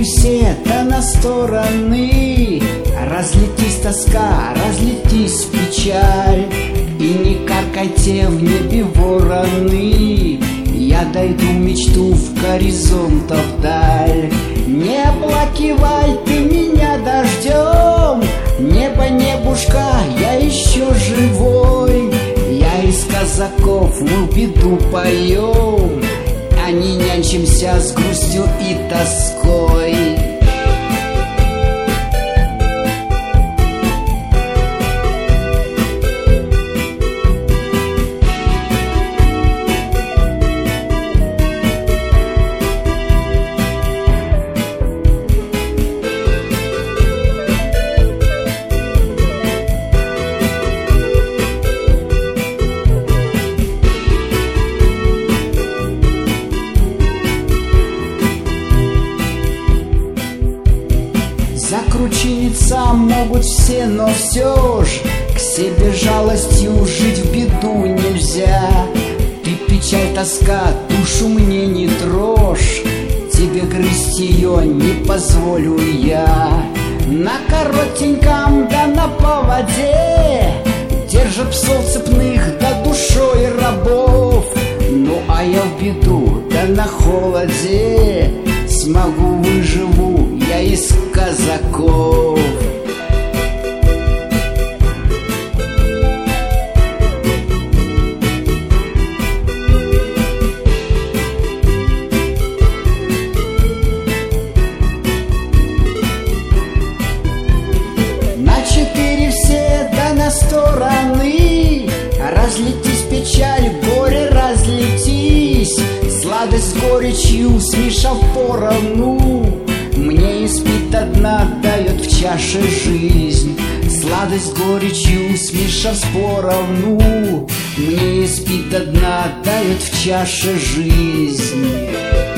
четыре все да на стороны. Разлетись тоска, разлетись печаль, и не каркайте в небе вороны. Я дойду мечту в горизонтов вдаль. Не оплакивай ты меня дождем, небо, небушка, я еще живой. Я из казаков, мы беду поем, а не нянчимся с грустью и тоской. Закручиниться могут все, но все ж к себе жалостью жить в беду нельзя. Ты печаль, тоска, душу мне не трожь, тебе грызть ее не позволю я. На коротеньком да на поводе держат псов цепных да душой рабов. Ну а я в беду да на холоде смогу, выживу я из казаков. На четыре все да на стороны. Разлетись печаль, горе, разлетись. Сладость с горечью смешав поровну. Мне испить до дна дает в чаше жизнь. Сладость с горечью смешав поровну. Мне испить до дна дает в чаше жизнь.